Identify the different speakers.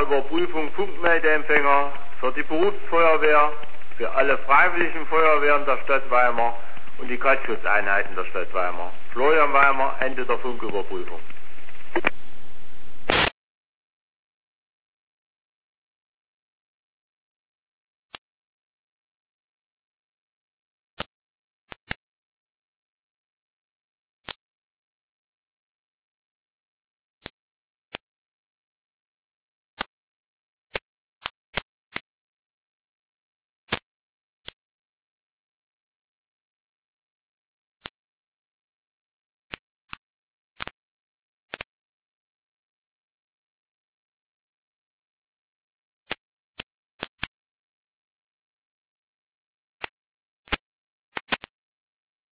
Speaker 1: Überprüfung Funkmeldeempfänger für die Berufsfeuerwehr, für alle freiwilligen Feuerwehren der Stadt Weimar und die Kaltschutzeinheiten der Stadt Weimar. Florian Weimar, Ende der Funküberprüfung.